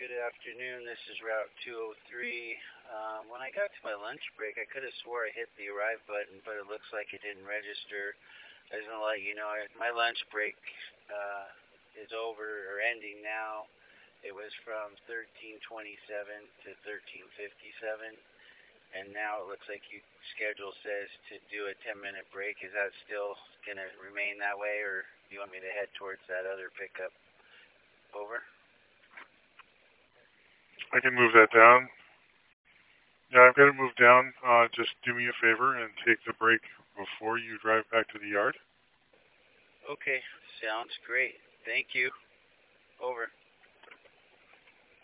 Good afternoon. This is Route 203. When I got to my lunch break, I could have swore I hit the arrive button, but it looks like it didn't register. I was going to let you know my lunch break is over or ending now. It was from 13:27 to 13:57, and now it looks like your schedule says to do a 10-minute break. Is that still going to remain that way, or do you want me to head towards that other pickup? Over. I can move that down. Yeah, I've got to move down. Just do me a favor and take the break before you drive back to the yard. Okay, sounds great. Thank you. Over.